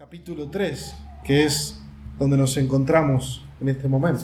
capítulo 3, que es donde nos encontramos en este momento.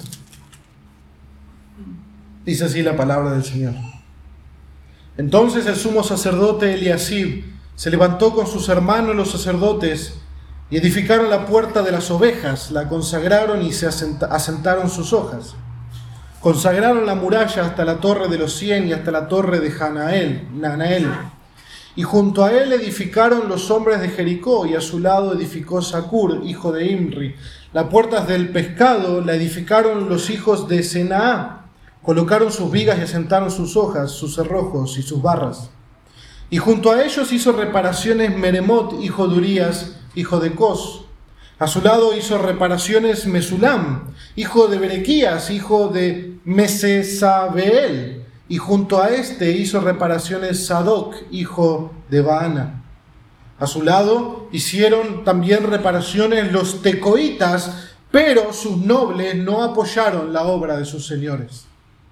Dice así la palabra del Señor. Entonces el sumo sacerdote Eliasib se levantó con sus hermanos los sacerdotes y edificaron la puerta de las ovejas, la consagraron y se asentaron sus hojas. Consagraron la muralla hasta la torre de los 100 y hasta la torre de Nanael. Y junto a él edificaron los hombres de Jericó, y a su lado edificó Sacur, hijo de Imri. Las puertas del pescado la edificaron los hijos de Senaá. Colocaron sus vigas y asentaron sus hojas, sus cerrojos y sus barras. Y junto a ellos hizo reparaciones Meremot, hijo de Urías, hijo de Cos. A su lado hizo reparaciones Mesulam, hijo de Berequías, hijo de Mesesabeel. Y junto a este hizo reparaciones Sadoc, hijo de Baana. A su lado hicieron también reparaciones los tecoitas, pero sus nobles no apoyaron la obra de sus señores.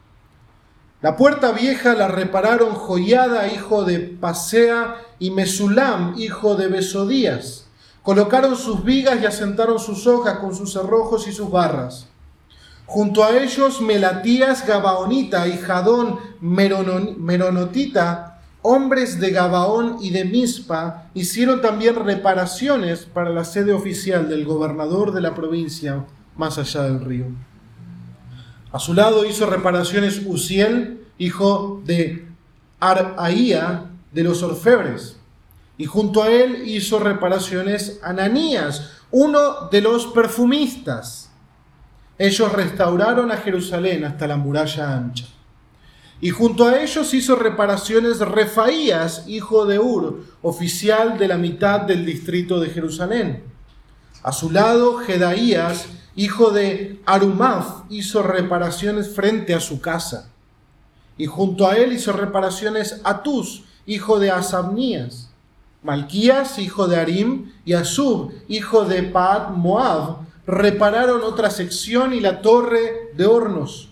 La puerta vieja la repararon Joiada, hijo de Pasea, y Mesulam, hijo de Besodías. Colocaron sus vigas y asentaron sus hojas con sus cerrojos y sus barras. Junto a ellos Melatías Gabaonita y Jadón Meronotita, hombres de Gabaón y de Mizpa, hicieron también reparaciones para la sede oficial del gobernador de la provincia más allá del río. A su lado hizo reparaciones Uziel, hijo de Araía de los orfebres, y junto a él hizo reparaciones Ananías, uno de los perfumistas. Ellos restauraron a Jerusalén hasta la muralla ancha. Y junto a ellos hizo reparaciones Refaías, hijo de Ur, oficial de la mitad del distrito de Jerusalén. A su lado Jedaías, hijo de Arumaf, hizo reparaciones frente a su casa. Y junto a él hizo reparaciones Atus, hijo de Asabnías. Malquías, hijo de Arim, y Asub, hijo de Paat Moab, repararon otra sección y la torre de hornos.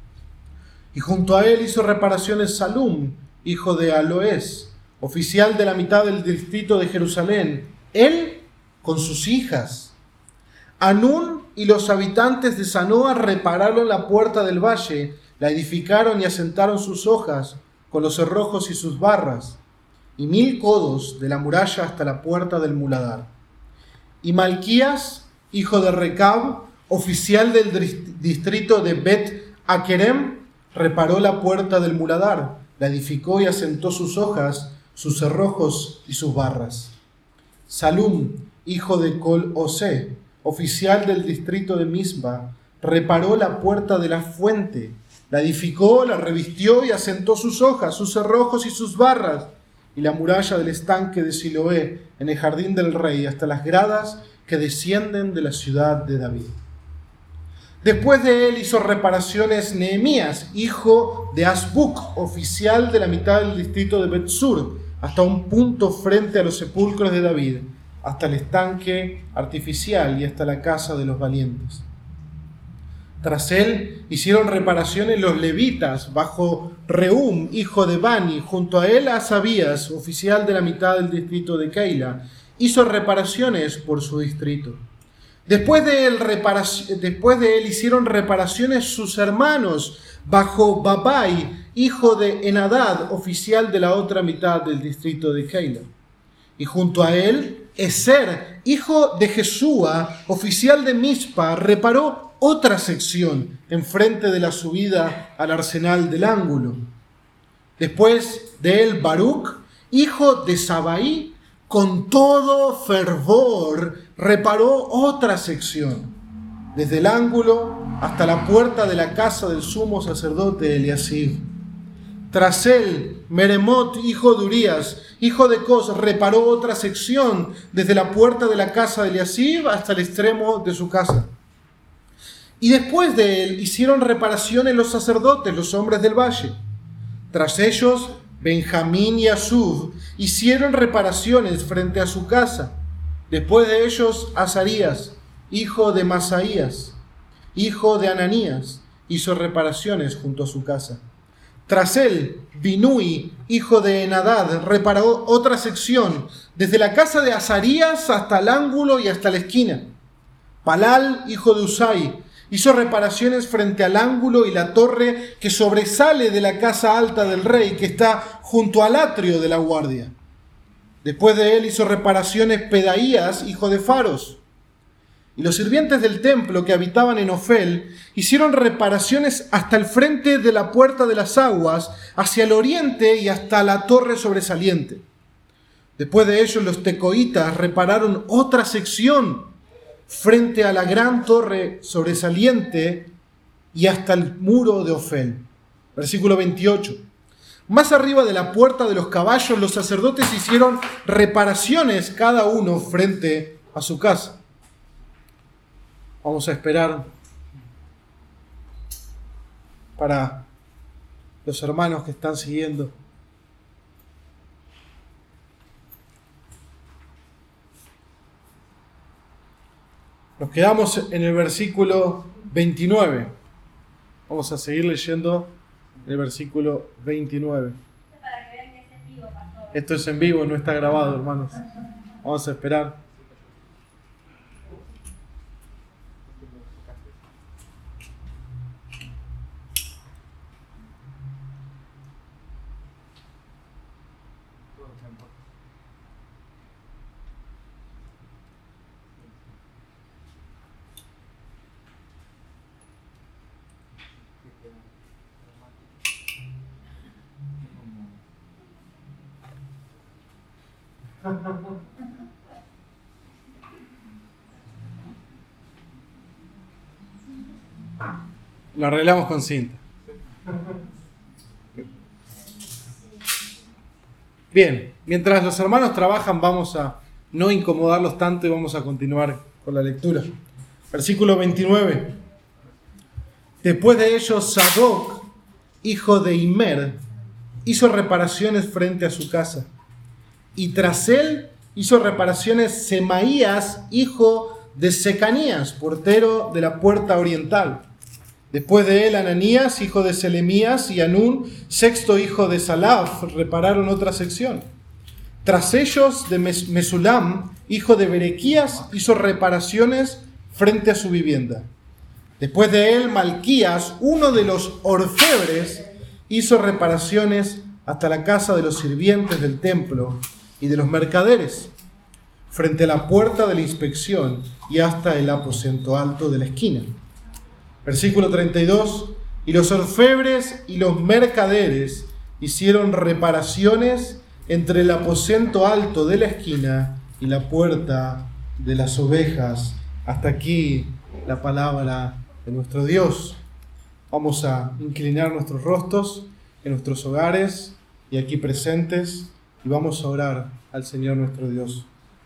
Y junto a él hizo reparaciones Salum, hijo de Aloés, oficial de la mitad del distrito de Jerusalén, él con sus hijas. Anún y los habitantes de Sanoa repararon la puerta del valle, la edificaron y asentaron sus hojas con los cerrojos y sus barras, y 1000 codos de la muralla hasta la puerta del muladar. Y Malquías, hijo de Recab, oficial del distrito de Bet-Akerem, reparó la puerta del muladar, la edificó y asentó sus hojas, sus cerrojos y sus barras. Salum, hijo de Col-Ose, oficial del distrito de Mizpa, reparó la puerta de la fuente, la edificó, la revistió y asentó sus hojas, sus cerrojos y sus barras, y la muralla del estanque de Siloé, en el jardín del rey, hasta las gradas que descienden de la ciudad de David. Después de él hizo reparaciones Nehemías, hijo de Asbuc, oficial de la mitad del distrito de Bet-Sur, hasta un punto frente a los sepulcros de David, hasta el estanque artificial y hasta la casa de los valientes. Tras él hicieron reparaciones los levitas bajo Reum, hijo de Bani, junto a él Asabías, oficial de la mitad del distrito de Keila, hizo reparaciones por su distrito. Después de él hicieron reparaciones sus hermanos bajo Babai, hijo de Enadad, oficial de la otra mitad del distrito de Keila. Y junto a él, Eser, hijo de Jesúa, oficial de Mizpa, reparó otra sección enfrente de la subida al arsenal del ángulo. Después de él, Baruch, hijo de Sabai, con todo fervor reparó otra sección, desde el ángulo hasta la puerta de la casa del sumo sacerdote Eliasib. Tras él, Meremot, hijo de Urías, hijo de Cos, reparó otra sección, desde la puerta de la casa de Eliasib hasta el extremo de su casa. Y después de él hicieron reparaciones los sacerdotes, los hombres del valle. Tras ellos, Benjamín y Asub hicieron reparaciones frente a su casa. Después de ellos, Azarías, hijo de Masaías, hijo de Ananías, hizo reparaciones junto a su casa. Tras él, Binui, hijo de Henadad, reparó otra sección, desde la casa de Azarías hasta el ángulo y hasta la esquina. Palal, hijo de Usai, hizo reparaciones frente al ángulo y la torre que sobresale de la casa alta del rey, que está junto al atrio de la guardia. Después de él hizo reparaciones Pedaías, hijo de Faros. Y los sirvientes del templo que habitaban en Ofel hicieron reparaciones hasta el frente de la puerta de las aguas, hacia el oriente y hasta la torre sobresaliente. Después de ellos los tecoitas repararon otra sección frente a la gran torre sobresaliente y hasta el muro de Ofel. Versículo 28. Más arriba de la puerta de los caballos, los sacerdotes hicieron reparaciones cada uno frente a su casa. Vamos a esperar para los hermanos que están siguiendo. Nos quedamos en el versículo 29. Vamos a seguir leyendo el versículo 29. Esto es en vivo, no está grabado, hermanos. Vamos a esperar. Lo arreglamos con cinta. Bien, mientras los hermanos trabajan, vamos a no incomodarlos tanto y vamos a continuar con la lectura. Versículo 29. Después de ellos, Sadoc, hijo de Immer, hizo reparaciones frente a su casa. Y tras él hizo reparaciones Semaías, hijo de Secanías, portero de la puerta oriental. Después de él, Ananías, hijo de Selemías, y Anún, sexto hijo de Salaf, repararon otra sección. Tras ellos, de Mesulam, hijo de Berequías, hizo reparaciones frente a su vivienda. Después de él, Malquías, uno de los orfebres, hizo reparaciones hasta la casa de los sirvientes del templo y de los mercaderes, frente a la puerta de la inspección y hasta el aposento alto de la esquina. Versículo 32. Y los orfebres y los mercaderes hicieron reparaciones entre el aposento alto de la esquina y la puerta de las ovejas. Hasta aquí la palabra de nuestro Dios. Vamos a inclinar nuestros rostros en nuestros hogares y aquí presentes y vamos a orar al Señor nuestro Dios.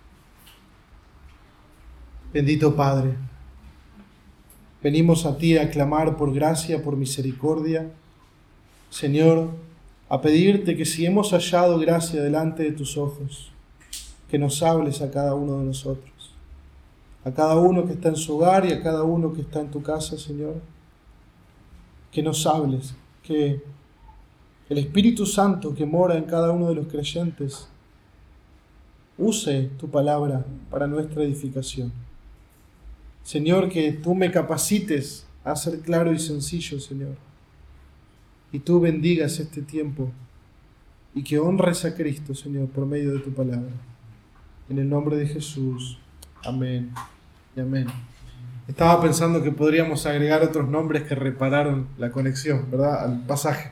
Bendito Padre, venimos a ti a clamar por gracia, por misericordia. Señor, a pedirte que si hemos hallado gracia delante de tus ojos, que nos hables a cada uno de nosotros, a cada uno que está en su hogar y a cada uno que está en tu casa, Señor, que nos hables, que el Espíritu Santo que mora en cada uno de los creyentes use tu palabra para nuestra edificación. Señor, que tú me capacites a ser claro y sencillo, Señor. Y tú bendigas este tiempo y que honres a Cristo, Señor, por medio de tu palabra. En el nombre de Jesús. Amén y amén. Estaba pensando que podríamos agregar otros nombres que repararon la conexión, ¿verdad?, al pasaje.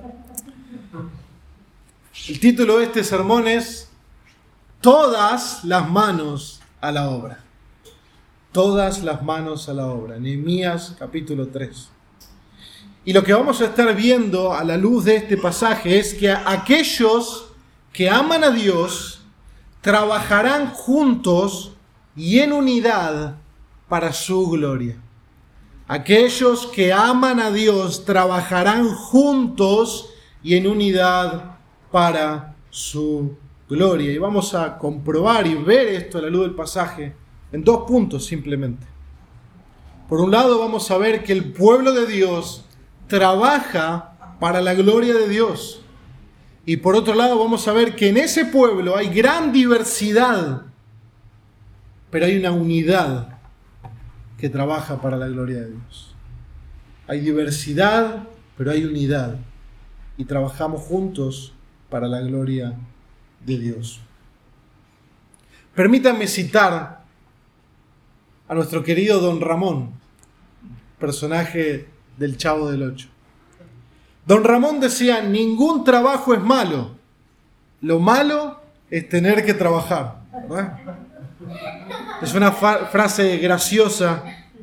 El título de este sermón es Todas las manos a la obra. Todas las manos a la obra. Nehemías capítulo 3. Y lo que vamos a estar viendo a la luz de este pasaje es que aquellos que aman a Dios trabajarán juntos y en unidad para su gloria. Aquellos que aman a Dios trabajarán juntos y en unidad para su gloria. Y vamos a comprobar y ver esto a la luz del pasaje en dos puntos simplemente. Por un lado vamos a ver que el pueblo de Dios trabaja para la gloria de Dios. Y por otro lado vamos a ver que en ese pueblo hay gran diversidad, pero hay una unidad que trabaja para la gloria de Dios. Hay diversidad, pero hay unidad. Y trabajamos juntos para la gloria de Dios. Permítanme citar a nuestro querido Don Ramón, personaje del Chavo del Ocho. Don Ramón decía: ningún trabajo es malo, lo malo es tener que trabajar, ¿verdad? Es una frase graciosa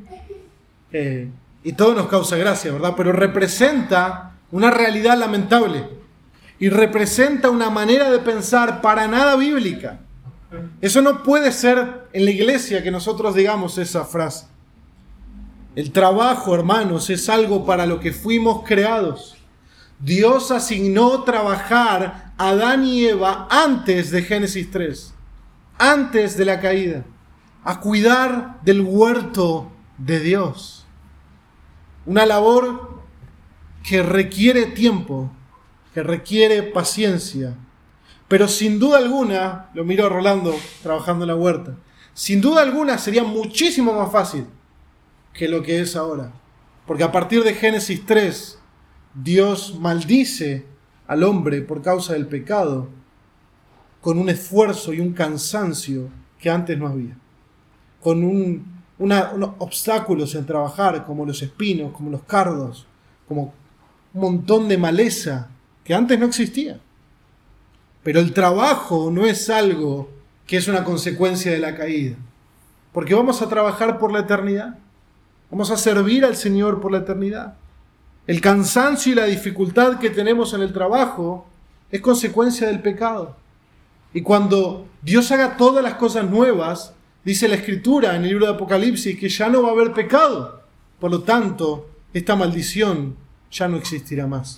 y todo nos causa gracia, ¿verdad? Pero representa una realidad lamentable y representa una manera de pensar para nada bíblica. Eso no puede ser en la iglesia que nosotros digamos esa frase. El trabajo, hermanos, es algo para lo que fuimos creados. Dios asignó trabajar a Adán y Eva antes de Génesis 3, antes de la caída, a cuidar del huerto de Dios. Una labor que requiere tiempo, que requiere paciencia, pero sin duda alguna, lo miro a Rolando trabajando en la huerta, sin duda alguna sería muchísimo más fácil que lo que es ahora. Porque a partir de Génesis 3, Dios maldice al hombre por causa del pecado con un esfuerzo y un cansancio que antes no había. Con unos obstáculos en trabajar, como los espinos, como los cardos, como un montón de maleza que antes no existía. Pero el trabajo no es algo que es una consecuencia de la caída. Porque vamos a trabajar por la eternidad. Vamos a servir al Señor por la eternidad. El cansancio y la dificultad que tenemos en el trabajo es consecuencia del pecado. Y cuando Dios haga todas las cosas nuevas, dice la Escritura en el libro de Apocalipsis que ya no va a haber pecado. Por lo tanto, esta maldición ya no existirá más.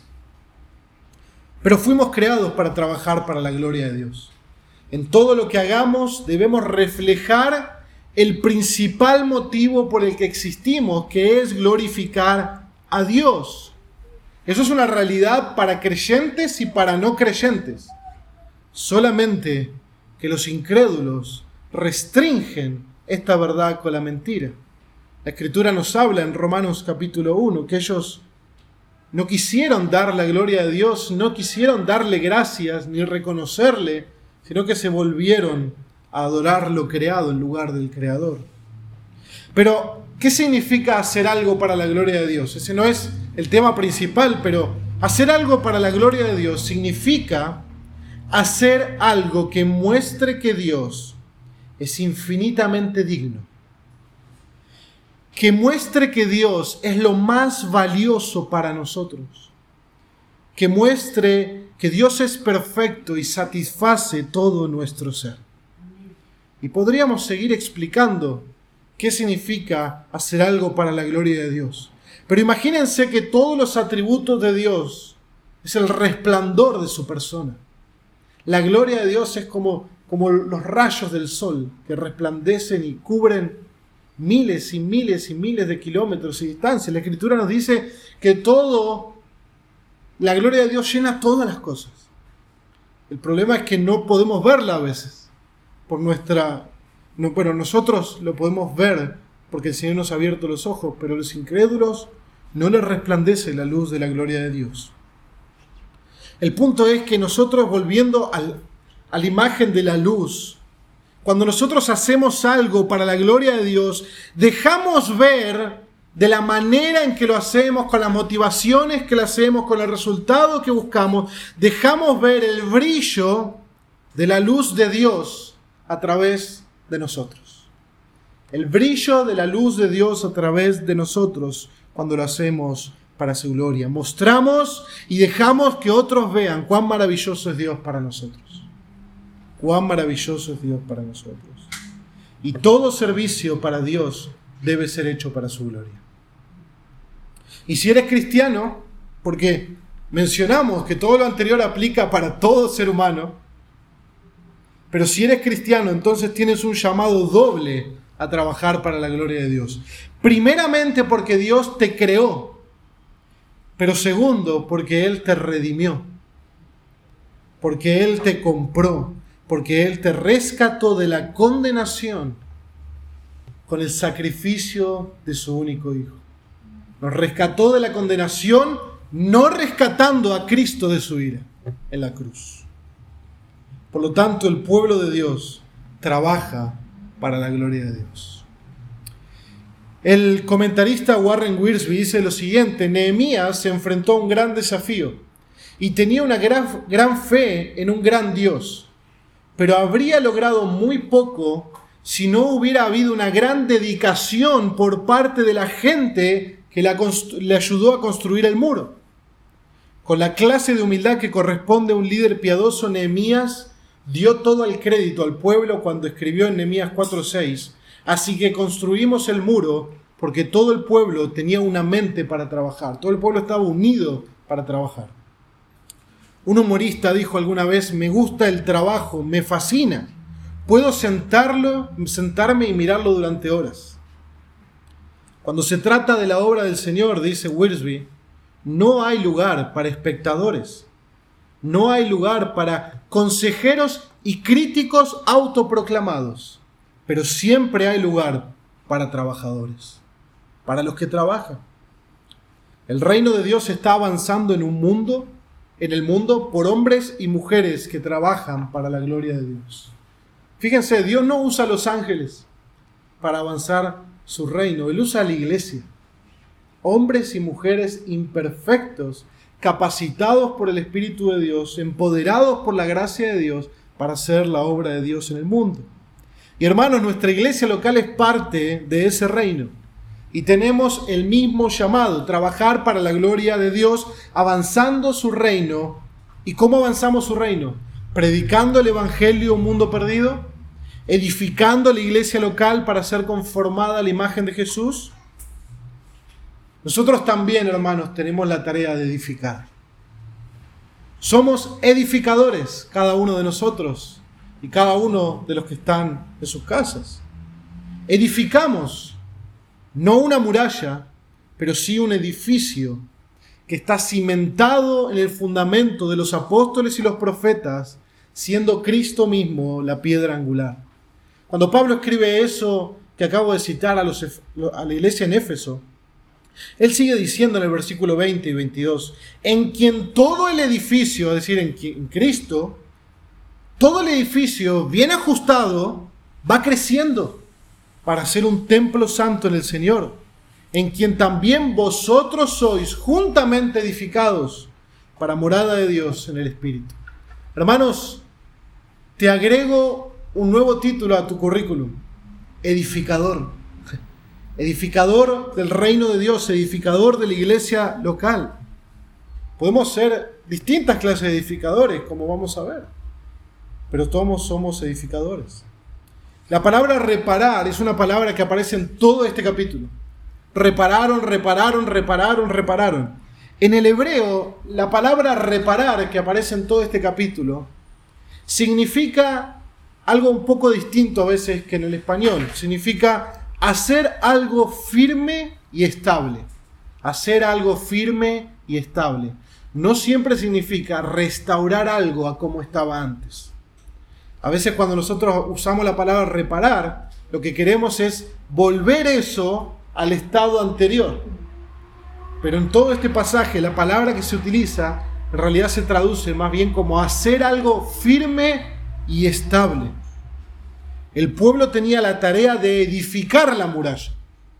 Pero fuimos creados para trabajar para la gloria de Dios. En todo lo que hagamos debemos reflejar el principal motivo por el que existimos, que es glorificar a Dios. Eso es una realidad para creyentes y para no creyentes. Solamente que los incrédulos restringen esta verdad con la mentira. La Escritura nos habla en Romanos capítulo 1 que ellos no quisieron dar la gloria a Dios, no quisieron darle gracias ni reconocerle, sino que se volvieron a adorar lo creado en lugar del Creador. Pero, ¿qué significa hacer algo para la gloria de Dios? Ese no es el tema principal, pero hacer algo para la gloria de Dios significa hacer algo que muestre que Dios es infinitamente digno. Que muestre que Dios es lo más valioso para nosotros. Que muestre que Dios es perfecto y satisface todo nuestro ser. Y podríamos seguir explicando qué significa hacer algo para la gloria de Dios. Pero imagínense que todos los atributos de Dios es el resplandor de su persona. La gloria de Dios es como los rayos del sol que resplandecen y cubren miles y miles y miles de kilómetros y distancias. La Escritura nos dice que la gloria de Dios llena todas las cosas. El problema es que no podemos verla a veces. Nosotros lo podemos ver porque el Señor nos ha abierto los ojos, pero a los incrédulos no les resplandece la luz de la gloria de Dios. El punto es que nosotros, volviendo a la imagen de la luz, cuando nosotros hacemos algo para la gloria de Dios, dejamos ver de la manera en que lo hacemos, con las motivaciones que lo hacemos, con el resultado que buscamos, dejamos ver el brillo de la luz de Dios a través de nosotros. El brillo de la luz de Dios a través de nosotros cuando lo hacemos para su gloria. Mostramos y dejamos que otros vean cuán maravilloso es Dios para nosotros. Cuán maravilloso es Dios para nosotros. Y todo servicio para Dios debe ser hecho para su gloria. Y si eres cristiano, porque mencionamos que todo lo anterior aplica para todo ser humano, pero si eres cristiano, entonces tienes un llamado doble a trabajar para la gloria de Dios. Primeramente porque Dios te creó. Pero segundo, porque Él te redimió, porque Él te compró, porque Él te rescató de la condenación con el sacrificio de su único Hijo. Nos rescató de la condenación, no rescatando a Cristo de su ira en la cruz. Por lo tanto, el pueblo de Dios trabaja para la gloria de Dios. El comentarista Warren Wiersbe dice lo siguiente: Nehemías se enfrentó a un gran desafío y tenía una gran fe en un gran Dios, pero habría logrado muy poco si no hubiera habido una gran dedicación por parte de la gente que le ayudó a construir el muro. Con la clase de humildad que corresponde a un líder piadoso, Nehemías dio todo el crédito al pueblo cuando escribió en Nehemías 4:6: así que construimos el muro porque todo el pueblo tenía una mente para trabajar. Todo el pueblo estaba unido para trabajar. Un humorista dijo alguna vez: me gusta el trabajo, me fascina. Puedo sentarme y mirarlo durante horas. Cuando se trata de la obra del Señor, dice Wiersbe, no hay lugar para espectadores. No hay lugar para consejeros y críticos autoproclamados. Pero siempre hay lugar para trabajadores, para los que trabajan. El reino de Dios está avanzando en el mundo por hombres y mujeres que trabajan para la gloria de Dios. Fíjense, Dios no usa a los ángeles para avanzar su reino. Él usa a la iglesia. Hombres y mujeres imperfectos, capacitados por el Espíritu de Dios, empoderados por la gracia de Dios para hacer la obra de Dios en el mundo. Y hermanos, nuestra iglesia local es parte de ese reino. Y tenemos el mismo llamado: trabajar para la gloria de Dios, avanzando su reino. ¿Y cómo avanzamos su reino? Predicando el evangelio a un mundo perdido, edificando la iglesia local para ser conformada a la imagen de Jesús. Nosotros también, hermanos, tenemos la tarea de edificar. Somos edificadores, cada uno de nosotros y cada uno de los que están en sus casas. Edificamos no una muralla, pero sí un edificio que está cimentado en el fundamento de los apóstoles y los profetas, siendo Cristo mismo la piedra angular. Cuando Pablo escribe eso que acabo de citar a la iglesia en Éfeso, él sigue diciendo en el versículo 20 y 22, en quien todo el edificio, es decir, en Cristo, todo el edificio bien ajustado va creciendo para ser un templo santo en el Señor, en quien también vosotros sois juntamente edificados para morada de Dios en el Espíritu. Hermanos, te agrego un nuevo título a tu currículum: edificador. Edificador del reino de Dios, edificador de la iglesia local. Podemos ser distintas clases de edificadores, como vamos a ver, pero todos somos edificadores. La palabra reparar es una palabra que aparece en todo este capítulo. Repararon. En el hebreo, la palabra reparar que aparece en todo este capítulo significa algo un poco distinto a veces que en el español. Significa hacer algo firme y estable. Hacer algo firme y estable. No siempre significa restaurar algo a como estaba antes. A veces cuando nosotros usamos la palabra reparar, lo que queremos es volver eso al estado anterior. Pero en todo este pasaje, la palabra que se utiliza en realidad se traduce más bien como hacer algo firme y estable. El pueblo tenía la tarea de edificar la muralla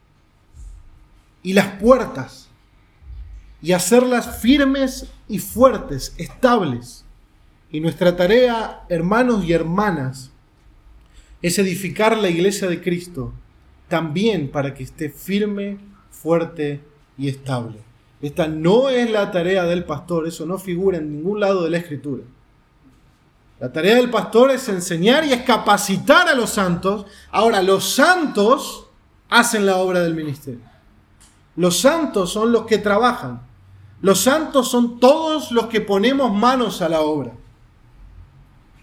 y las puertas y hacerlas firmes y fuertes, estables. Y nuestra tarea, hermanos y hermanas, es edificar la iglesia de Cristo también para que esté firme, fuerte y estable. Esta no es la tarea del pastor, eso no figura en ningún lado de la Escritura. La tarea del pastor es enseñar y es capacitar a los santos. Ahora, los santos hacen la obra del ministerio. Los santos son los que trabajan. Los santos son todos los que ponemos manos a la obra.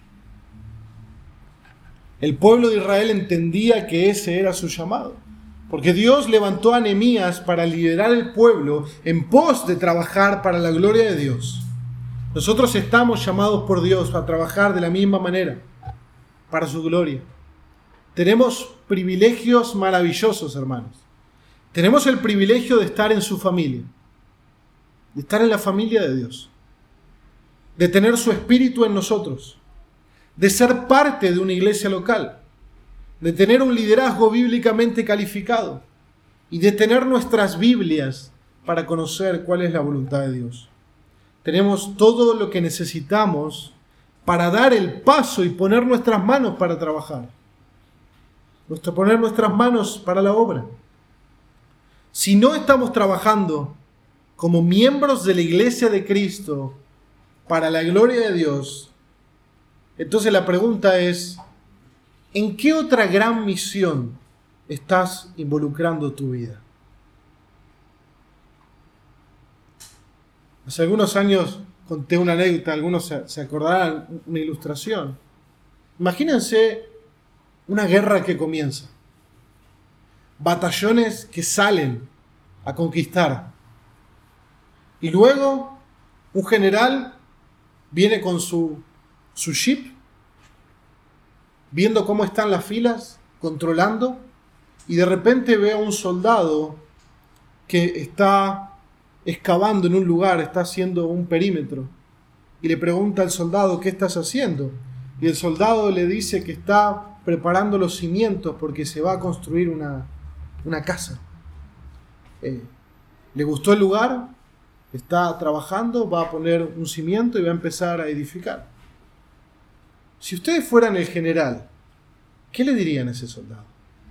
El pueblo de Israel entendía que ese era su llamado. Porque Dios levantó a Nehemías para liderar el pueblo en pos de trabajar para la gloria de Dios. Nosotros estamos llamados por Dios a trabajar de la misma manera, para su gloria. Tenemos privilegios maravillosos, hermanos. Tenemos el privilegio de estar en su familia, de estar en la familia de Dios, de tener su espíritu en nosotros, de ser parte de una iglesia local, de tener un liderazgo bíblicamente calificado y de tener nuestras Biblias para conocer cuál es la voluntad de Dios. Tenemos todo lo que necesitamos para dar el paso y poner nuestras manos para trabajar, poner nuestras manos para la obra. Si no estamos trabajando como miembros de la iglesia de Cristo para la gloria de Dios, entonces la pregunta es, ¿en qué otra gran misión estás involucrando tu vida? Hace algunos años conté una anécdota, algunos se acordarán, una ilustración. Imagínense una guerra que comienza. Batallones que salen a conquistar. Y luego un general viene con su jeep, viendo cómo están las filas, controlando, y de repente ve a un soldado que está excavando en un lugar, está haciendo un perímetro, y le pregunta al soldado, ¿qué estás haciendo? Y el soldado le dice que está preparando los cimientos porque se va a construir una casa. Le gustó el lugar, está trabajando, va a poner un cimiento y va a empezar a edificar. Si ustedes fueran el general, ¿qué le dirían a ese soldado?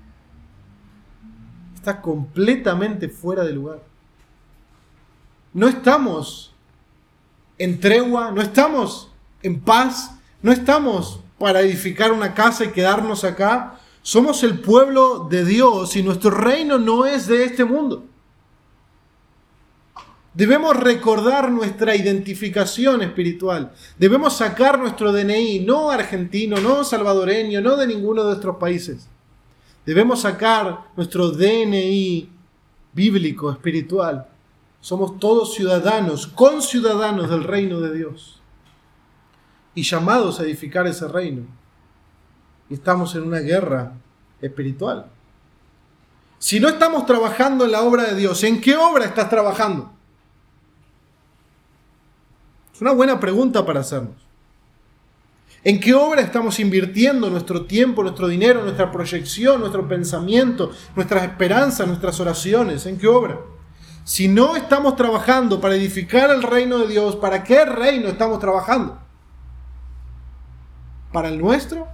Está completamente fuera de lugar. No estamos en tregua, no estamos en paz, no estamos para edificar una casa y quedarnos acá. Somos el pueblo de Dios y nuestro reino no es de este mundo. Debemos recordar nuestra identificación espiritual. Debemos sacar nuestro DNI, no argentino, no salvadoreño, no de ninguno de nuestros países. Debemos sacar nuestro DNI bíblico, espiritual. Somos todos ciudadanos, conciudadanos del reino de Dios. Y llamados a edificar ese reino. Y estamos en una guerra espiritual. Si no estamos trabajando en la obra de Dios, ¿en qué obra estás trabajando? Es una buena pregunta para hacernos. ¿En qué obra estamos invirtiendo nuestro tiempo, nuestro dinero, nuestra proyección, nuestro pensamiento, nuestras esperanzas, nuestras oraciones? ¿En qué obra? Si no estamos trabajando para edificar el reino de Dios, ¿para qué reino estamos trabajando? ¿Para el nuestro?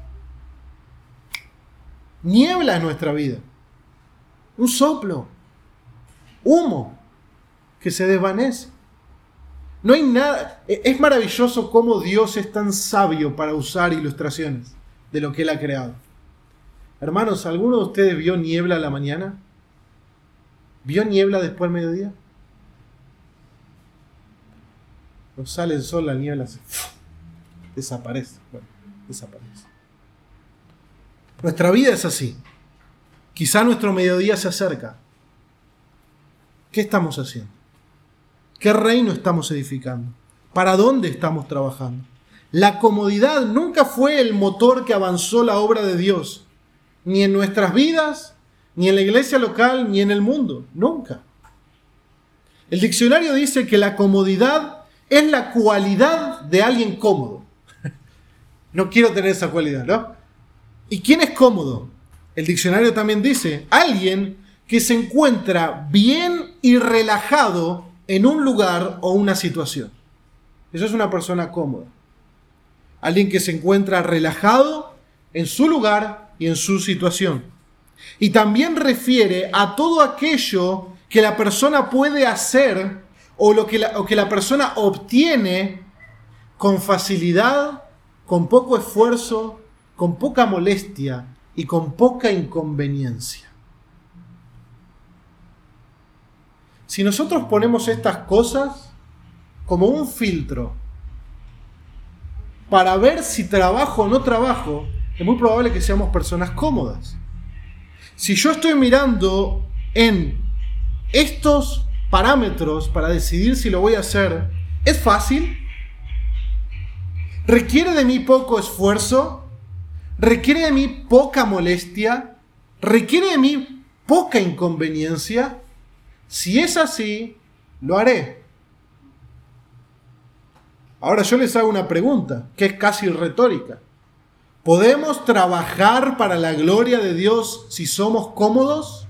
Niebla en nuestra vida. Un soplo. Humo que se desvanece. No hay nada. Es maravilloso cómo Dios es tan sabio para usar ilustraciones de lo que Él ha creado. Hermanos, ¿alguno de ustedes vio niebla a la mañana? ¿Vio niebla después del mediodía? No sale el sol, la niebla desaparece. Bueno, desaparece. Nuestra vida es así. Quizá nuestro mediodía se acerca. ¿Qué estamos haciendo? ¿Qué reino estamos edificando? ¿Para dónde estamos trabajando? La comodidad nunca fue el motor que avanzó la obra de Dios, ni en nuestras vidas, ni en la iglesia local, ni en el mundo. Nunca. El diccionario dice que la comodidad es la cualidad de alguien cómodo. No quiero tener esa cualidad, ¿no? ¿Y quién es cómodo? El diccionario también dice, alguien que se encuentra bien y relajado en un lugar o una situación. Eso es una persona cómoda. Alguien que se encuentra relajado en su lugar y en su situación. Y también refiere a todo aquello que la persona puede hacer o que la persona obtiene con facilidad, con poco esfuerzo, con poca molestia y con poca inconveniencia. Si nosotros ponemos estas cosas como un filtro para ver si trabajo o no trabajo, es muy probable que seamos personas cómodas. Si yo estoy mirando en estos parámetros para decidir si lo voy a hacer, ¿es fácil? ¿Requiere de mí poco esfuerzo? ¿Requiere de mí poca molestia? ¿Requiere de mí poca inconveniencia? Si es así, lo haré. Ahora yo les hago una pregunta, que es casi retórica. ¿Podemos trabajar para la gloria de Dios si somos cómodos?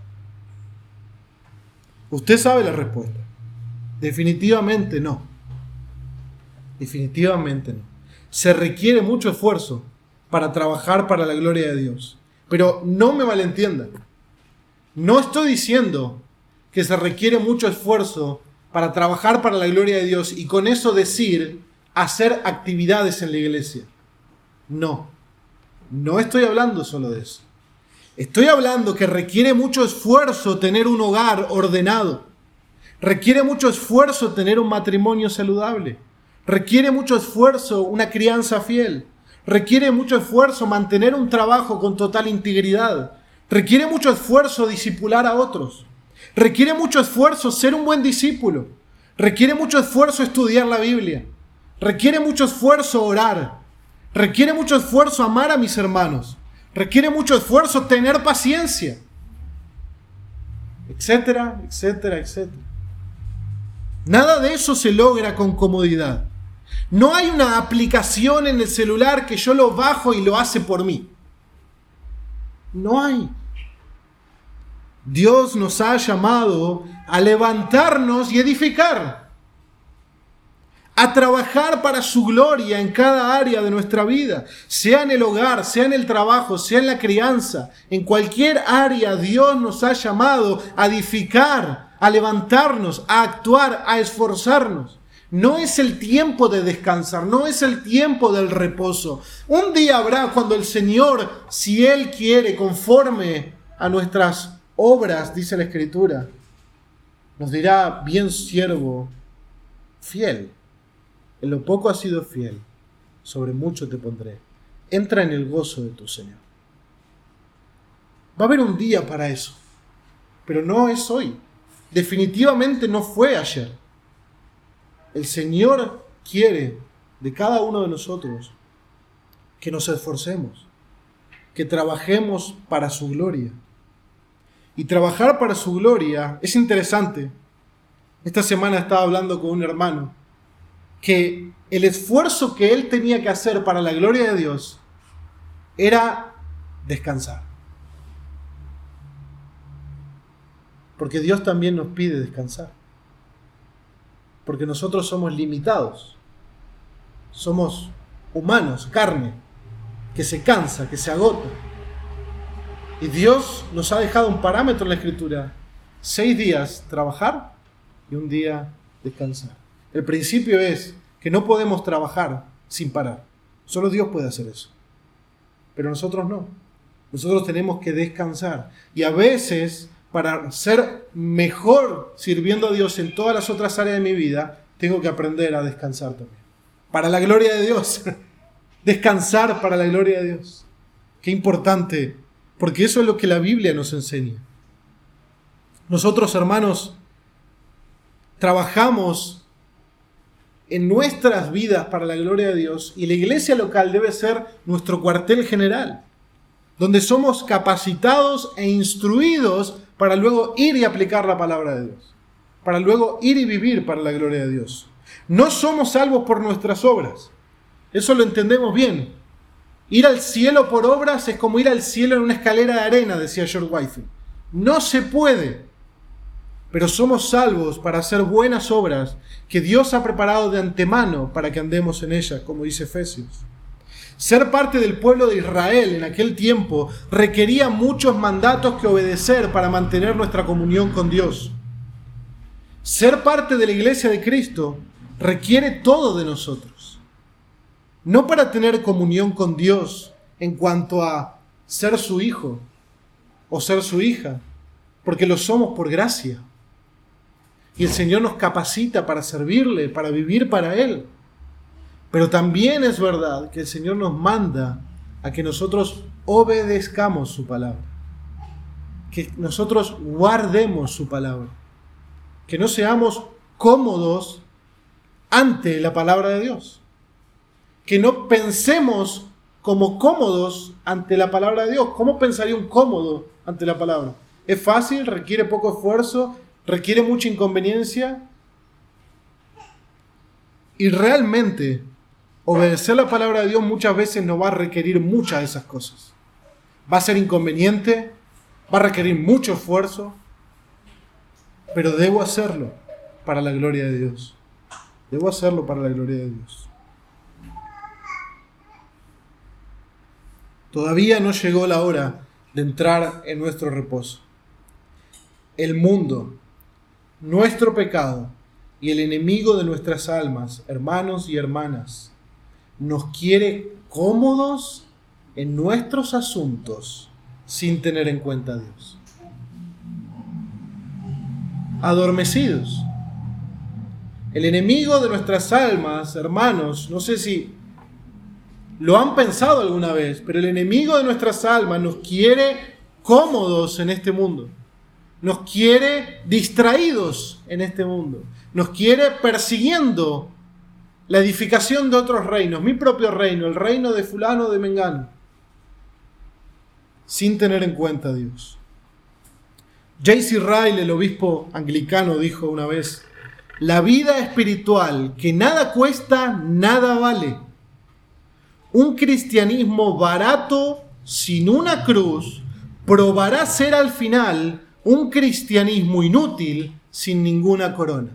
Usted sabe la respuesta. Definitivamente no. Definitivamente no. Se requiere mucho esfuerzo para trabajar para la gloria de Dios. Pero no me malentiendan. No estoy diciendo que se requiere mucho esfuerzo para trabajar para la gloria de Dios y con eso decir hacer actividades en la iglesia. No. No estoy hablando solo de eso. Estoy hablando que requiere mucho esfuerzo tener un hogar ordenado. Requiere mucho esfuerzo tener un matrimonio saludable. Requiere mucho esfuerzo una crianza fiel. Requiere mucho esfuerzo mantener un trabajo con total integridad. Requiere mucho esfuerzo discipular a otros. Requiere mucho esfuerzo ser un buen discípulo. Requiere mucho esfuerzo estudiar la Biblia. Requiere mucho esfuerzo orar. Requiere mucho esfuerzo amar a mis hermanos. Requiere mucho esfuerzo tener paciencia. Etcétera, etcétera, etcétera. Nada de eso se logra con comodidad. No hay una aplicación en el celular que yo lo bajo y lo hace por mí. No hay. Dios nos ha llamado a levantarnos y edificar, a trabajar para su gloria en cada área de nuestra vida, sea en el hogar, sea en el trabajo, sea en la crianza, en cualquier área Dios nos ha llamado a edificar, a levantarnos, a actuar, a esforzarnos. No es el tiempo de descansar, no es el tiempo del reposo. Un día habrá cuando el Señor, si Él quiere, conforme a nuestras obras, dice la Escritura, nos dirá: bien siervo, fiel. En lo poco has sido fiel, sobre mucho te pondré. Entra en el gozo de tu Señor. Va a haber un día para eso, pero no es hoy. Definitivamente no fue ayer. El Señor quiere de cada uno de nosotros que nos esforcemos, que trabajemos para su gloria. Y trabajar para su gloria es interesante. Esta semana estaba hablando con un hermano que el esfuerzo que él tenía que hacer para la gloria de Dios era descansar. Porque Dios también nos pide descansar. Porque nosotros somos limitados. Somos humanos, carne, que se cansa, que se agota. Y Dios nos ha dejado un parámetro en la Escritura: 6 días trabajar y un día descansar. El principio es que no podemos trabajar sin parar. Solo Dios puede hacer eso. Pero nosotros no. Nosotros tenemos que descansar. Y a veces, para ser mejor sirviendo a Dios en todas las otras áreas de mi vida, tengo que aprender a descansar también. Para la gloria de Dios. Descansar para la gloria de Dios. Qué importante, porque eso es lo que la Biblia nos enseña. Nosotros, hermanos, trabajamos en nuestras vidas para la gloria de Dios, y la iglesia local debe ser nuestro cuartel general, donde somos capacitados e instruidos para luego ir y aplicar la palabra de Dios, para luego ir y vivir para la gloria de Dios. No somos salvos por nuestras obras, eso lo entendemos bien. Ir al cielo por obras es como ir al cielo en una escalera de arena, decía George Whitefield. No se puede. Pero somos salvos para hacer buenas obras que Dios ha preparado de antemano para que andemos en ellas, como dice Efesios. Ser parte del pueblo de Israel en aquel tiempo requería muchos mandatos que obedecer para mantener nuestra comunión con Dios. Ser parte de la iglesia de Cristo requiere todo de nosotros. No para tener comunión con Dios en cuanto a ser su hijo o ser su hija, porque lo somos por gracia. Y el Señor nos capacita para servirle, para vivir para Él. Pero también es verdad que el Señor nos manda a que nosotros obedezcamos su palabra. que nosotros guardemos su palabra, que no seamos cómodos ante la palabra de Dios, que no pensemos como cómodos ante la palabra de Dios. ¿Cómo pensaría un cómodo ante la palabra? ¿Es fácil? ¿Requiere poco esfuerzo? ¿Requiere mucha inconveniencia? Y realmente, obedecer la palabra de Dios muchas veces no va a requerir muchas de esas cosas. Va a ser inconveniente, va a requerir mucho esfuerzo, pero debo hacerlo para la gloria de Dios. Debo hacerlo para la gloria de Dios. Todavía no llegó la hora de entrar en nuestro reposo. El mundo, nuestro pecado y el enemigo de nuestras almas, hermanos y hermanas, nos quiere cómodos en nuestros asuntos sin tener en cuenta a Dios. Adormecidos. El enemigo de nuestras almas, hermanos, no sé si lo han pensado alguna vez, pero el enemigo de nuestras almas nos quiere cómodos en este mundo. Nos quiere distraídos en este mundo. Nos quiere persiguiendo la edificación de otros reinos, mi propio reino, el reino de fulano de Mengano, sin tener en cuenta a Dios. J.C. Ryle, el obispo anglicano, dijo una vez: la vida espiritual que nada cuesta, nada vale. Un cristianismo barato, sin una cruz, probará ser al final un cristianismo inútil, sin ninguna corona.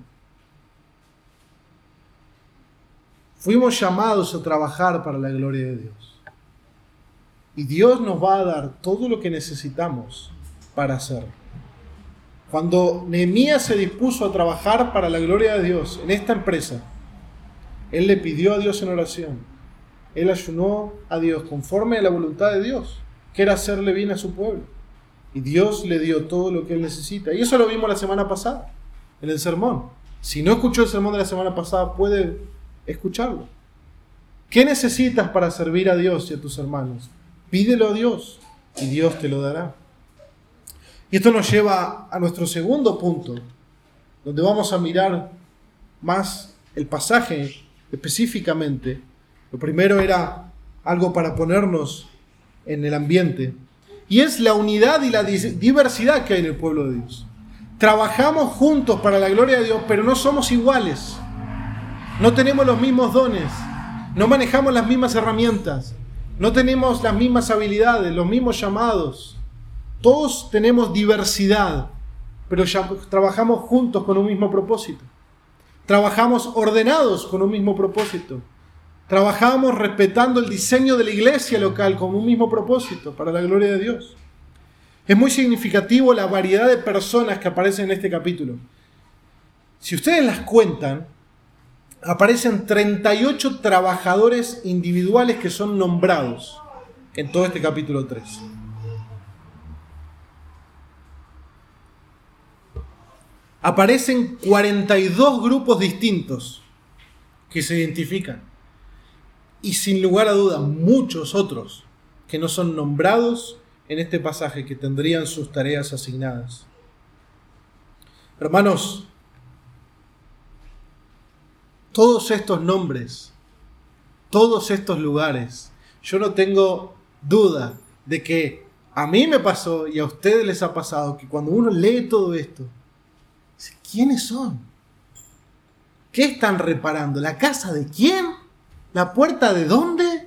Fuimos llamados a trabajar para la gloria de Dios. Y Dios nos va a dar todo lo que necesitamos para hacerlo. Cuando Nehemías se dispuso a trabajar para la gloria de Dios en esta empresa, él le pidió a Dios en oración. Él ayunó a Dios conforme a la voluntad de Dios, que era hacerle bien a su pueblo. Y Dios le dio todo lo que él necesita. Y eso lo vimos la semana pasada, en el sermón. Si no escuchó el sermón de la semana pasada, puede escucharlo. ¿Qué necesitas para servir a Dios y a tus hermanos? Pídelo a Dios y Dios te lo dará. Y esto nos lleva a nuestro segundo punto, donde vamos a mirar más el pasaje específicamente. Lo primero era algo para ponernos en el ambiente, y es la unidad y la diversidad que hay en el pueblo de Dios. Trabajamos juntos para la gloria de Dios, pero no somos iguales. No tenemos los mismos dones, no manejamos las mismas herramientas, no tenemos las mismas habilidades, los mismos llamados. Todos tenemos diversidad, pero ya trabajamos juntos con un mismo propósito. Trabajamos ordenados con un mismo propósito. Trabajamos respetando el diseño de la iglesia local con un mismo propósito, para la gloria de Dios. Es muy significativo la variedad de personas que aparecen en este capítulo. Si ustedes las cuentan, aparecen 38 trabajadores individuales que son nombrados en todo este capítulo 3. Aparecen 42 grupos distintos que se identifican. Y sin lugar a dudas, muchos otros que no son nombrados en este pasaje, que tendrían sus tareas asignadas. Hermanos, todos estos nombres, todos estos lugares, yo no tengo duda de que a mí me pasó y a ustedes les ha pasado que cuando uno lee todo esto, dice, ¿quiénes son? ¿Qué están reparando? ¿La casa de quién? ¿La puerta de dónde?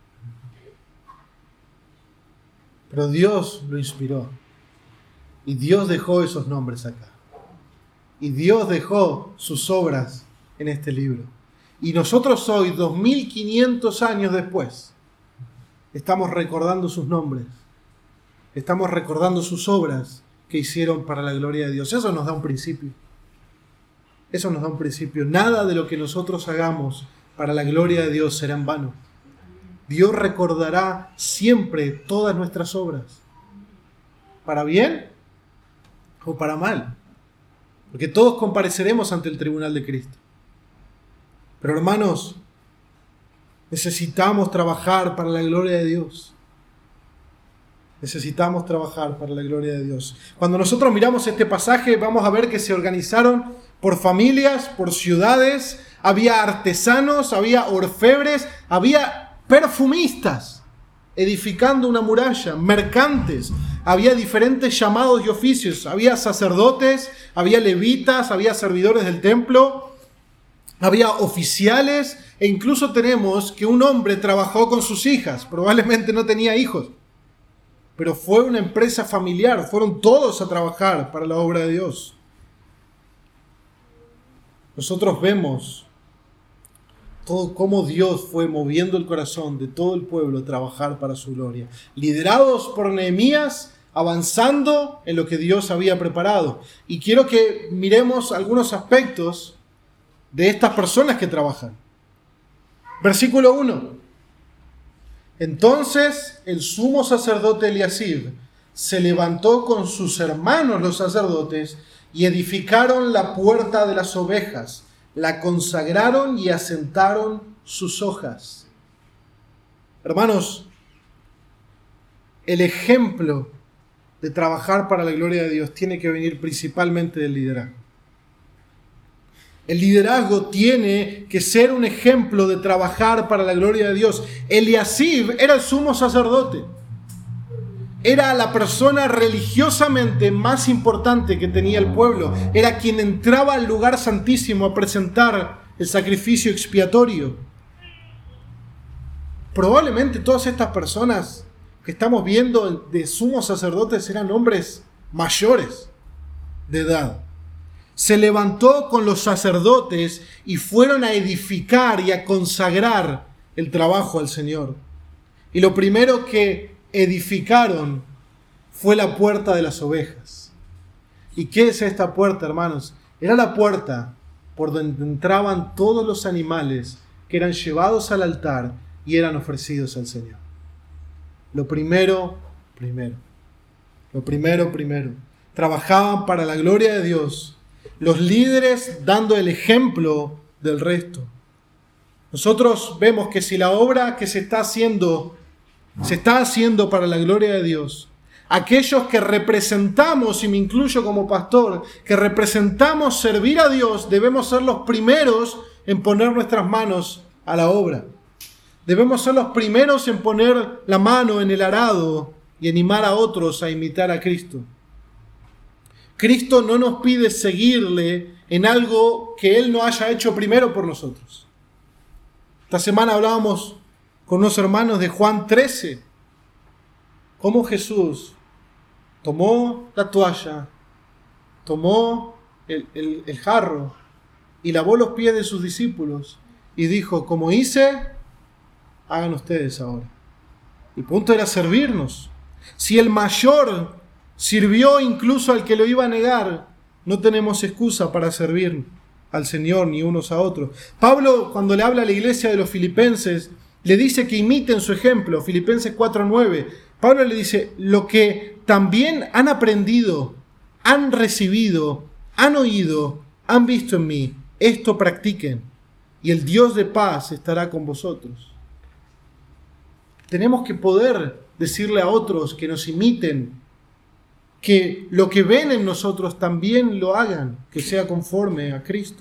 Pero Dios lo inspiró. Y Dios dejó esos nombres acá. Y Dios dejó sus obras en este libro. Y nosotros hoy, 2500 años después, estamos recordando sus nombres. Estamos recordando sus obras que hicieron para la gloria de Dios. Eso nos da un principio. Eso nos da un principio. Nada de lo que nosotros hagamos para la gloria de Dios será en vano. Dios recordará siempre todas nuestras obras, para bien o para mal, porque todos compareceremos ante el tribunal de Cristo. Pero hermanos, necesitamos trabajar para la gloria de Dios. Necesitamos trabajar para la gloria de Dios. Cuando nosotros miramos este pasaje, vamos a ver que se organizaron por familias, por ciudades. Había artesanos, había orfebres, había perfumistas edificando una muralla, mercantes. Había diferentes llamados y oficios. Había sacerdotes, había levitas, había servidores del templo, había oficiales, e incluso tenemos que un hombre trabajó con sus hijas. Probablemente no tenía hijos, pero fue una empresa familiar. Fueron todos a trabajar para la obra de Dios. Nosotros vemos todo cómo Dios fue moviendo el corazón de todo el pueblo a trabajar para su gloria. Liderados por Nehemías, avanzando en lo que Dios había preparado. Y quiero que miremos algunos aspectos de estas personas que trabajan. Versículo 1. Entonces el sumo sacerdote Eliasib se levantó con sus hermanos los sacerdotes y edificaron la puerta de las ovejas, la consagraron y asentaron sus hojas. Hermanos, el ejemplo de trabajar para la gloria de Dios tiene que venir principalmente del liderazgo. El liderazgo tiene que ser un ejemplo de trabajar para la gloria de Dios. Eliasib era el sumo sacerdote. Era la persona religiosamente más importante que tenía el pueblo. Era quien entraba al lugar santísimo a presentar el sacrificio expiatorio. Probablemente todas estas personas que estamos viendo de sumos sacerdotes eran hombres mayores de edad. Se levantó con los sacerdotes y fueron a edificar y a consagrar el trabajo al Señor. Y lo primero que edificaron fue la puerta de las ovejas. ¿Y qué es esta puerta, hermanos? Era la puerta por donde entraban todos los animales que eran llevados al altar y eran ofrecidos al Señor. Lo primero. Trabajaban para la gloria de Dios. Los líderes dando el ejemplo del resto. Nosotros vemos que si la obra que se está haciendo para la gloria de Dios, aquellos que representamos, y me incluyo como pastor, que representamos servir a Dios, debemos ser los primeros en poner nuestras manos a la obra. Debemos ser los primeros en poner la mano en el arado y animar a otros a imitar a Cristo. Cristo no nos pide seguirle en algo que Él no haya hecho primero por nosotros. Esta semana hablábamos con unos hermanos de Juan 13, cómo Jesús tomó la toalla, tomó el jarro y lavó los pies de sus discípulos y dijo, como hice, hagan ustedes ahora. El punto era servirnos. Si el mayor sirvió incluso al que lo iba a negar, no tenemos excusa para servir al Señor ni unos a otros. Pablo, cuando le habla a la iglesia de los filipenses, le dice que imiten su ejemplo. Filipenses 4:9. Pablo le dice, lo que también han aprendido, han recibido, han oído, han visto en mí, esto practiquen, y el Dios de paz estará con vosotros. Tenemos que poder decirle a otros que nos imiten, que lo que ven en nosotros también lo hagan, que sea conforme a Cristo.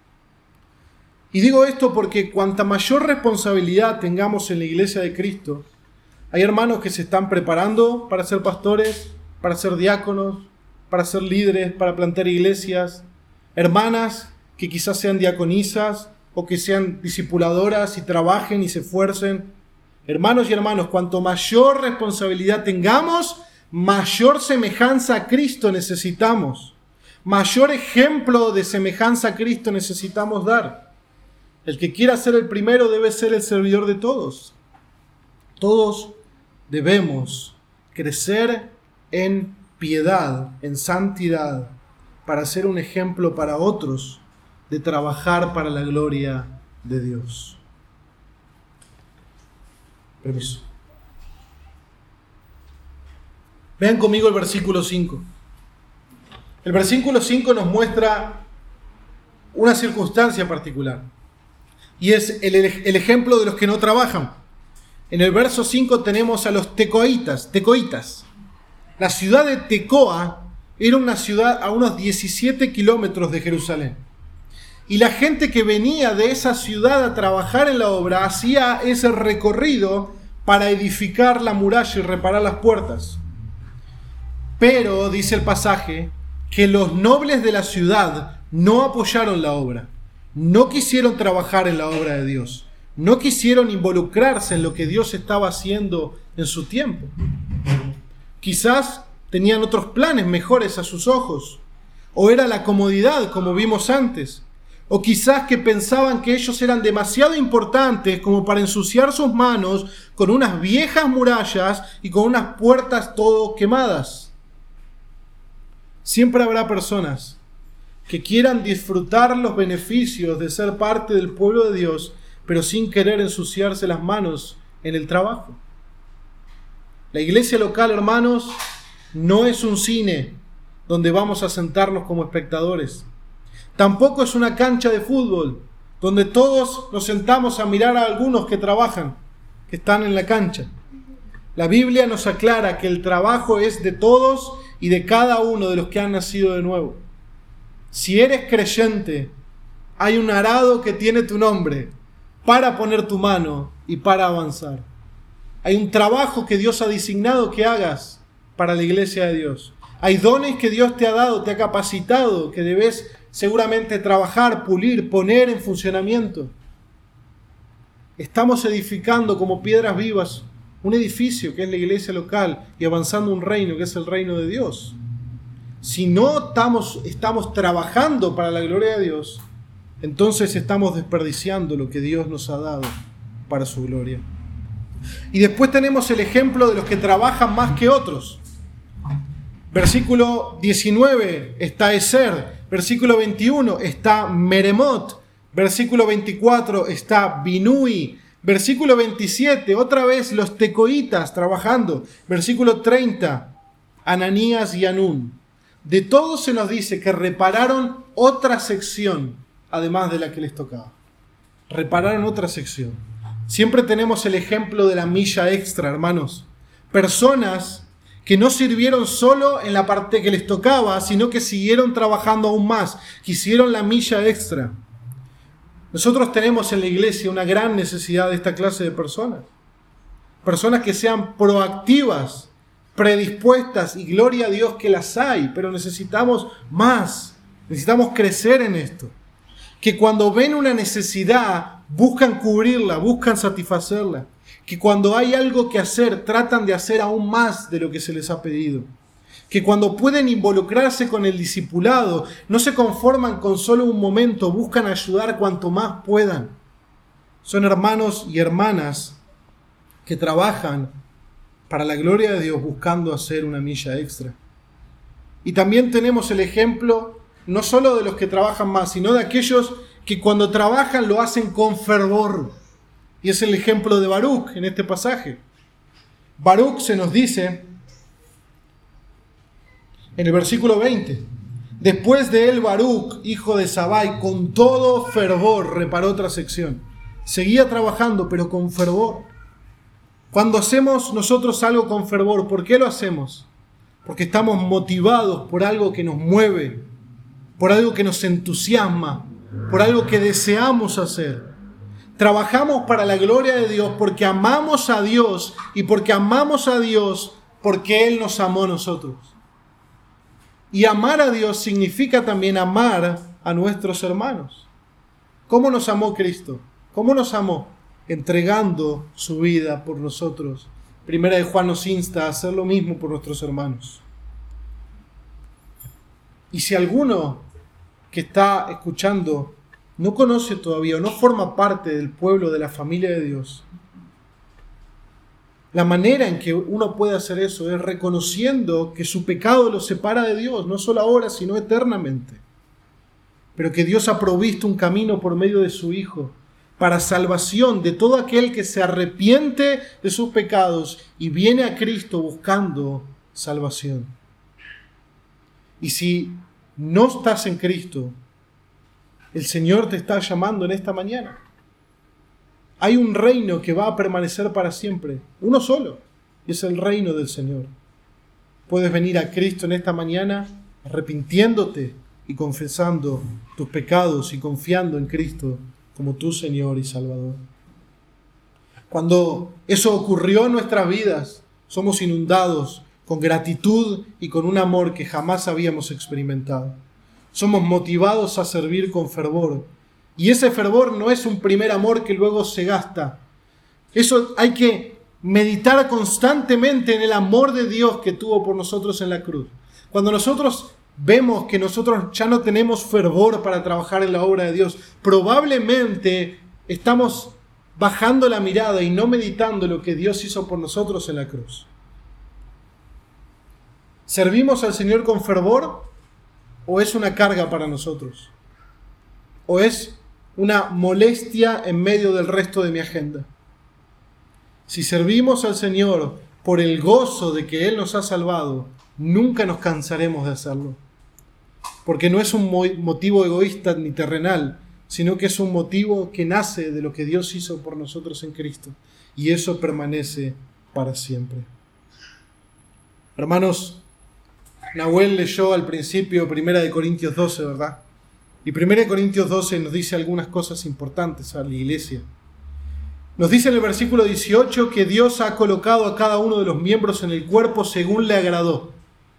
Y digo esto porque cuanta mayor responsabilidad tengamos en la iglesia de Cristo, hay hermanos que se están preparando para ser pastores, para ser diáconos, para ser líderes, para plantar iglesias, hermanas que quizás sean diaconisas o que sean discipuladoras y trabajen y se esfuercen. Hermanos y hermanas, cuanto mayor responsabilidad tengamos, mayor semejanza a Cristo necesitamos. Mayor ejemplo de semejanza a Cristo necesitamos dar. El que quiera ser el primero debe ser el servidor de todos. Todos debemos crecer en piedad, en santidad, para ser un ejemplo para otros de trabajar para la gloria de Dios. Permiso. Vean conmigo el versículo 5. El versículo 5 nos muestra una circunstancia particular. Y es el ejemplo de los que no trabajan. En el verso 5 tenemos a los tecoitas. La ciudad de Tecoa era una ciudad a unos 17 kilómetros de Jerusalén. Y la gente que venía de esa ciudad a trabajar en la obra hacía ese recorrido para edificar la muralla y reparar las puertas. Pero, dice el pasaje, que los nobles de la ciudad no apoyaron la obra, no quisieron trabajar en la obra de Dios, no quisieron involucrarse en lo que Dios estaba haciendo en su tiempo. Quizás tenían otros planes mejores a sus ojos, o era la comodidad, como vimos antes, o quizás que pensaban que ellos eran demasiado importantes como para ensuciar sus manos con unas viejas murallas y con unas puertas todo quemadas. Siempre habrá personas que quieran disfrutar los beneficios de ser parte del pueblo de Dios, pero sin querer ensuciarse las manos en el trabajo. La iglesia local, hermanos, no es un cine donde vamos a sentarnos como espectadores. Tampoco es una cancha de fútbol donde todos nos sentamos a mirar a algunos que trabajan, que están en la cancha. La Biblia nos aclara que el trabajo es de todos y de cada uno de los que han nacido de nuevo. Si eres creyente, hay un arado que tiene tu nombre para poner tu mano y para avanzar. Hay un trabajo que Dios ha designado que hagas para la iglesia de Dios. Hay dones que Dios te ha dado, te ha capacitado, que debes seguramente trabajar, pulir, poner en funcionamiento. Estamos edificando como piedras vivas un edificio que es la iglesia local y avanzando un reino que es el reino de Dios. Si no estamos trabajando para la gloria de Dios, entonces estamos desperdiciando lo que Dios nos ha dado para su gloria. Y después tenemos el ejemplo de los que trabajan más que otros. Versículo 19 está Ezer, versículo 21 está Meremot, versículo 24 está Binui, versículo 27 otra vez los tecoitas trabajando, versículo 30 Ananías y Anún. De todos se nos dice que repararon otra sección además de la que les tocaba. Repararon otra sección. Siempre tenemos el ejemplo de la milla extra, hermanos. Personas que no sirvieron solo en la parte que les tocaba, sino que siguieron trabajando aún más, que hicieron la milla extra. Nosotros tenemos en la iglesia una gran necesidad de esta clase de personas. Personas que sean proactivas, predispuestas, y gloria a Dios que las hay, pero necesitamos más, necesitamos crecer en esto. Que cuando ven una necesidad, buscan cubrirla, buscan satisfacerla. Que cuando hay algo que hacer, tratan de hacer aún más de lo que se les ha pedido. Que cuando pueden involucrarse con el discipulado, no se conforman con solo un momento, buscan ayudar cuanto más puedan. Son hermanos y hermanas que trabajan para la gloria de Dios buscando hacer una milla extra. Y también tenemos el ejemplo no solo de los que trabajan más, sino de aquellos que cuando trabajan lo hacen con fervor. Y es el ejemplo de Baruc en este pasaje. Baruc se nos dice en el versículo 20: después de él Baruc, hijo de Zabai, con todo fervor reparó otra sección. Seguía trabajando, pero con fervor. Cuando hacemos nosotros algo con fervor, ¿por qué lo hacemos? Porque estamos motivados por algo que nos mueve, por algo que nos entusiasma, por algo que deseamos hacer. Trabajamos para la gloria de Dios porque amamos a Dios y porque amamos a Dios porque Él nos amó a nosotros. Y amar a Dios significa también amar a nuestros hermanos. ¿Cómo nos amó Cristo? ¿Cómo nos amó? Entregando su vida por nosotros. Primera de Juan nos insta a hacer lo mismo por nuestros hermanos. Y si alguno que está escuchando no conoce todavía o no forma parte del pueblo de la familia de Dios, la manera en que uno puede hacer eso es reconociendo que su pecado lo separa de Dios, no solo ahora, sino eternamente. Pero que Dios ha provisto un camino por medio de su Hijo para salvación de todo aquel que se arrepiente de sus pecados y viene a Cristo buscando salvación. Y si no estás en Cristo, el Señor te está llamando en esta mañana. Hay un reino que va a permanecer para siempre, uno solo, y es el reino del Señor. puedes venir a Cristo en esta mañana arrepintiéndote y confesando tus pecados y confiando en Cristo como tu Señor y Salvador. Cuando eso ocurrió en nuestras vidas, somos inundados con gratitud y con un amor que jamás habíamos experimentado. Somos motivados a servir con fervor. Y ese fervor no es un primer amor que luego se gasta. Eso hay que meditar constantemente en el amor de Dios que tuvo por nosotros en la cruz. Cuando nosotros vemos que nosotros ya no tenemos fervor para trabajar en la obra de Dios, probablemente estamos bajando la mirada y no meditando lo que Dios hizo por nosotros en la cruz. ¿Servimos al Señor con fervor o es una carga para nosotros? ¿O es una molestia en medio del resto de mi agenda? Si servimos al Señor por el gozo de que Él nos ha salvado, nunca nos cansaremos de hacerlo. Porque no es un motivo egoísta ni terrenal, sino que es un motivo que nace de lo que Dios hizo por nosotros en Cristo. Y eso permanece para siempre. Hermanos, Nahuel leyó al principio 1 Corintios 12, ¿verdad? Y 1 Corintios 12 nos dice algunas cosas importantes a la iglesia. Nos dice en el versículo 18 que Dios ha colocado a cada uno de los miembros en el cuerpo según le agradó.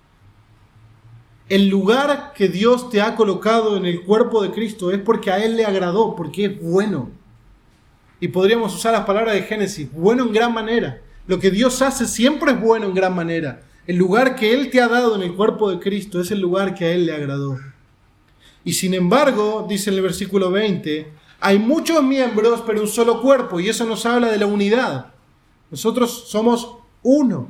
El lugar que Dios te ha colocado en el cuerpo de Cristo es porque a Él le agradó, porque es bueno. Y podríamos usar las palabras de Génesis, bueno en gran manera. Lo que Dios hace siempre es bueno en gran manera. El lugar que Él te ha dado en el cuerpo de Cristo es el lugar que a Él le agradó. Y sin embargo, dice en el versículo 20, hay muchos miembros, pero un solo cuerpo, y eso nos habla de la unidad. Nosotros somos uno.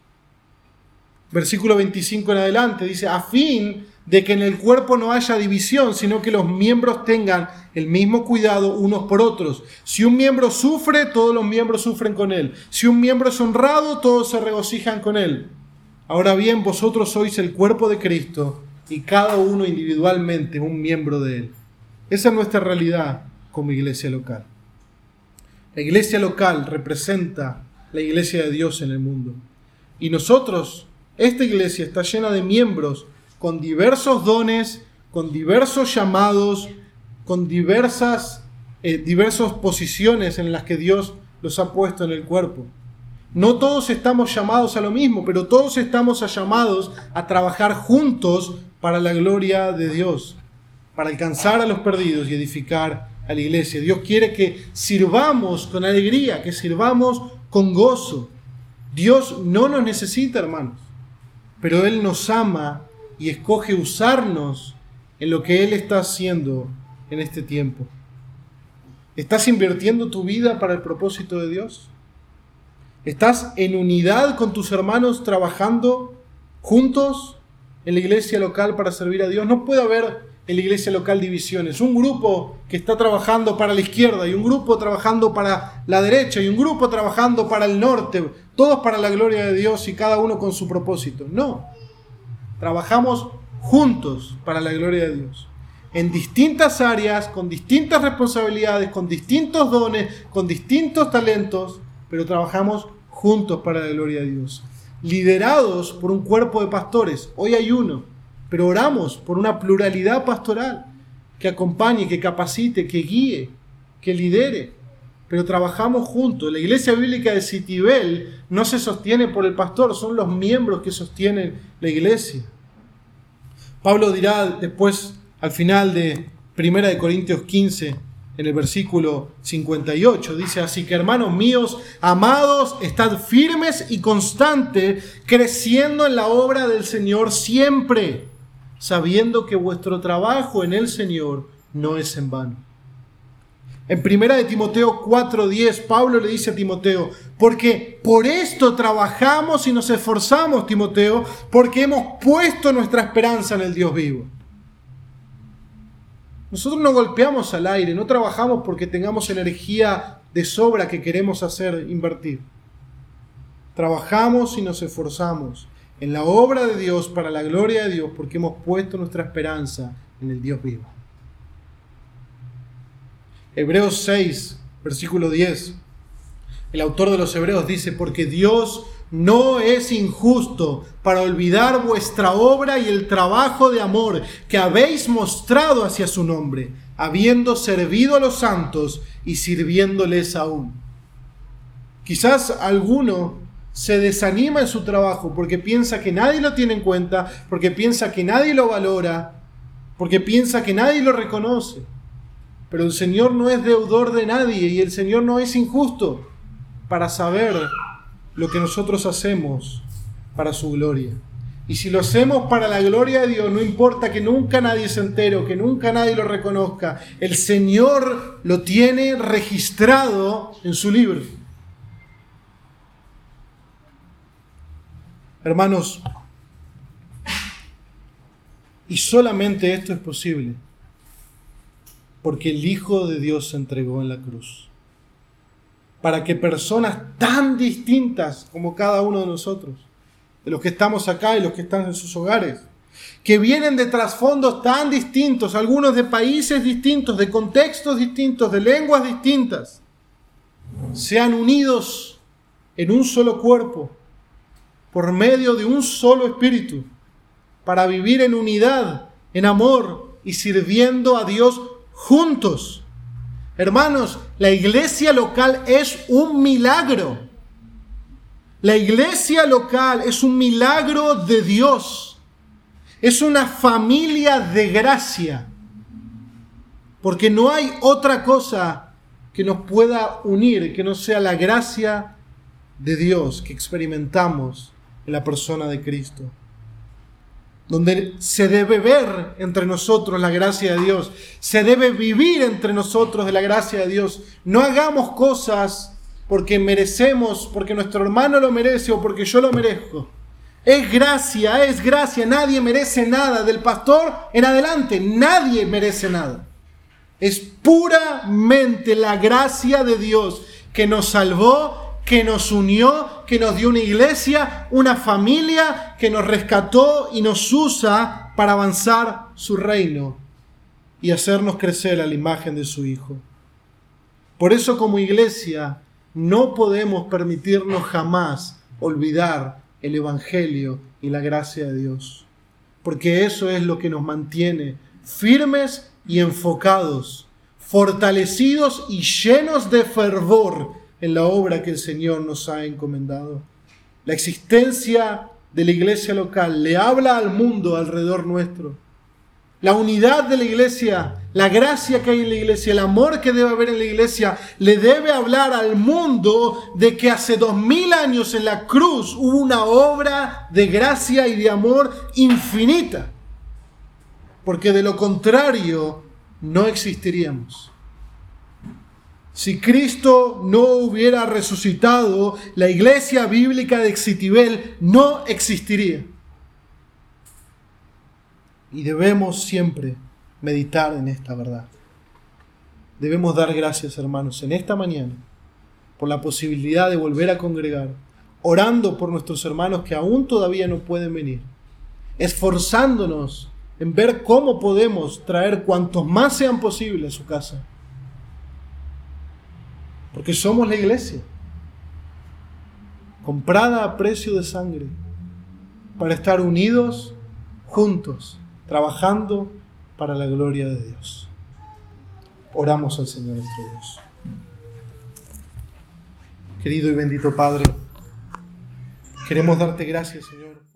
Versículo 25 en adelante dice, a fin de que en el cuerpo no haya división, sino que los miembros tengan el mismo cuidado unos por otros. Si un miembro sufre, todos los miembros sufren con él. Si un miembro es honrado, todos se regocijan con él. Ahora bien, vosotros sois el cuerpo de Cristo y cada uno individualmente un miembro de él. Esa es nuestra realidad como iglesia local. La iglesia local representa la iglesia de Dios en el mundo. Y nosotros, esta iglesia está llena de miembros con diversos dones, con diversos llamados, con diversas posiciones en las que Dios los ha puesto en el cuerpo. No todos estamos llamados a lo mismo, pero todos estamos llamados a trabajar juntos para la gloria de Dios, para alcanzar a los perdidos y edificar a la iglesia. Dios quiere que sirvamos con alegría, que sirvamos con gozo. Dios no nos necesita, hermanos, pero Él nos ama y escoge usarnos en lo que Él está haciendo en este tiempo. ¿Estás invirtiendo tu vida para el propósito de Dios? ¿Estás en unidad con tus hermanos trabajando juntos en la iglesia local para servir a Dios? No puede haber en la iglesia local divisiones. Un grupo que está trabajando para la izquierda y un grupo trabajando para la derecha y un grupo trabajando para el norte. Todos para la gloria de Dios y cada uno con su propósito. No. Trabajamos juntos para la gloria de Dios. En distintas áreas, con distintas responsabilidades, con distintos dones, con distintos talentos, pero trabajamos juntos para la gloria de Dios. Liderados por un cuerpo de pastores. Hoy hay uno, pero oramos por una pluralidad pastoral que acompañe, que capacite, que guíe, que lidere. Pero trabajamos juntos. La iglesia bíblica de Citibel no se sostiene por el pastor, son los miembros que sostienen la iglesia. Pablo dirá después, al final de 1 Corintios 15, en el versículo 58, dice, así que hermanos míos, amados, estad firmes y constantes, creciendo en la obra del Señor siempre, sabiendo que vuestro trabajo en el Señor no es en vano. En 1 Timoteo 4:10, Pablo le dice a Timoteo, porque por esto trabajamos y nos esforzamos, Timoteo, porque hemos puesto nuestra esperanza en el Dios vivo. Nosotros no golpeamos al aire, no trabajamos porque tengamos energía de sobra que queremos invertir. Trabajamos y nos esforzamos en la obra de Dios para la gloria de Dios porque hemos puesto nuestra esperanza en el Dios vivo. Hebreos 6, versículo 10. El autor de los Hebreos dice, porque Dios no es injusto para olvidar vuestra obra y el trabajo de amor que habéis mostrado hacia su nombre, habiendo servido a los santos y sirviéndoles aún. Quizás alguno se desanima en su trabajo porque piensa que nadie lo tiene en cuenta, porque piensa que nadie lo valora, porque piensa que nadie lo reconoce. Pero el Señor no es deudor de nadie y el Señor no es injusto para saber lo que nosotros hacemos para su gloria. Y si lo hacemos para la gloria de Dios, no importa que nunca nadie se entere o que nunca nadie lo reconozca, el Señor lo tiene registrado en su libro. Hermanos, y solamente esto es posible porque el Hijo de Dios se entregó en la cruz, para que personas tan distintas como cada uno de nosotros, de los que estamos acá y los que están en sus hogares, que vienen de trasfondos tan distintos, algunos de países distintos, de contextos distintos, de lenguas distintas, sean unidos en un solo cuerpo, por medio de un solo espíritu, para vivir en unidad, en amor y sirviendo a Dios juntos. Hermanos, la iglesia local es un milagro. La iglesia local es un milagro de Dios. Es una familia de gracia. Porque no hay otra cosa que nos pueda unir que no sea la gracia de Dios que experimentamos en la persona de Cristo. Donde se debe ver entre nosotros la gracia de Dios. Se debe vivir entre nosotros de la gracia de Dios. No hagamos cosas porque merecemos, porque nuestro hermano lo merece o porque yo lo merezco. Es gracia. Nadie merece nada. Del pastor en adelante, nadie merece nada. Es puramente la gracia de Dios que nos salvó, que nos unió, que nos dio una iglesia, una familia, que nos rescató y nos usa para avanzar su reino y hacernos crecer a la imagen de su Hijo. Por eso, como iglesia, no podemos permitirnos jamás olvidar el Evangelio y la gracia de Dios, porque eso es lo que nos mantiene firmes y enfocados, fortalecidos y llenos de fervor en la obra que el Señor nos ha encomendado. La existencia de la iglesia local le habla al mundo alrededor nuestro. La unidad de la iglesia, la gracia que hay en la iglesia, el amor que debe haber en la iglesia, le debe hablar al mundo de que hace 2000 años en la cruz hubo una obra de gracia y de amor infinita. Porque de lo contrario no existiríamos. Si Cristo no hubiera resucitado, la iglesia bíblica de Exitibel no existiría. Y debemos siempre meditar en esta verdad. Debemos dar gracias, hermanos, en esta mañana por la posibilidad de volver a congregar, orando por nuestros hermanos que aún todavía no pueden venir, esforzándonos en ver cómo podemos traer cuantos más sean posibles a su casa. Porque somos la iglesia, comprada a precio de sangre, para estar unidos, juntos, trabajando para la gloria de Dios. Oramos al Señor nuestro Dios. Querido y bendito Padre, queremos darte gracias, Señor,